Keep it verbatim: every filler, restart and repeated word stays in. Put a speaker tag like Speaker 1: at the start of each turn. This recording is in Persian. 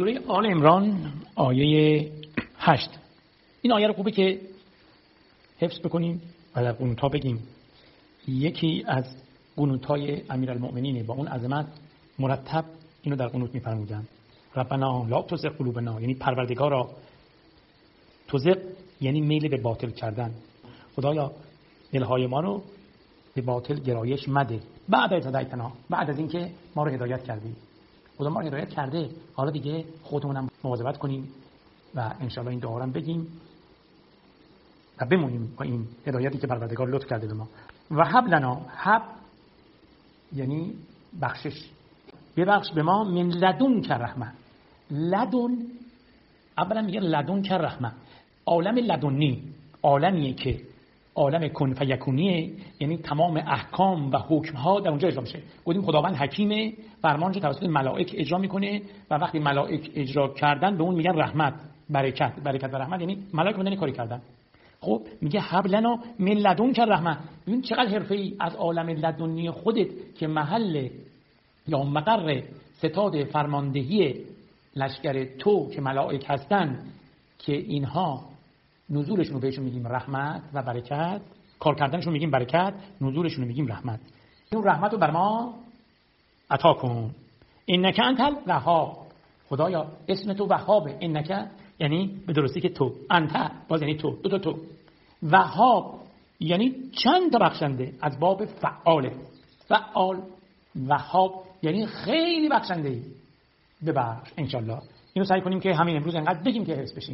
Speaker 1: سوره آل عمران آیه هشت. این آیه رو خوبه که حفظ بکنیم و در قنوت‌ها بگیم. یکی از قنوت‌های امیرالمؤمنین با اون عظمت مرتب اینو در قنوت می‌فرمودن: ربنا لا تزغ قلوبنا، یعنی پروردگارا، تزغ یعنی میل به باطل کردن، خدایا دلهای ما رو به باطل گرایش مده. بعد از هدایتنا، بعد از اینکه ما رو هدایت کردی، خدا ما رو هدایت کرده، حالا دیگه خودمونم مواظبت کنیم و انشالله این دعا رو بگیم و بمونیم با این هدایتی که پروردگار لطف کرده به ما. و هب لنا، هب یعنی بخشش، ببخش به ما، من لدن که رحمه. لدن اولا میگه لدن که رحمه، عالم لدنی عالمیه که عالم کن فیکونیه، یعنی تمام احکام و حکم‌ها در اونجا اجرا میشه. گفتیم خداوند حکیمه، فرمانش توسط ملائک اجرا میکنه و وقتی ملائک اجرا کردن به اون میگن رحمت، برکت. برکت و رحمت یعنی ملائک بودن کاری کردن. خب میگه هب لنا من لدن که رحمت. ببین چقدر حرفه‌ای از عالم لدنی خودت که محل یا مقر ستاد فرماندهی لشکر تو که ملائک هستن، که اینها نزولشون رو بهشون میگیم رحمت و برکت، کار کردنشون میگیم برکت، نزولشون رو میگیم رحمت. این رحمت رو بر ما عطا کن. انک انت الوهاب، خدایا اسم تو وهابه. انک یعنی به درستی که تو، انت باز یعنی تو، دو تا تو. وهاب یعنی چند تا بخشنده، از باب فعاله. فعال، وهاب یعنی خیلی بخشنده ای. ببخش انشالله. اینو سعی کنیم که همین امروز انقدر بگیم که حفظ بشیم.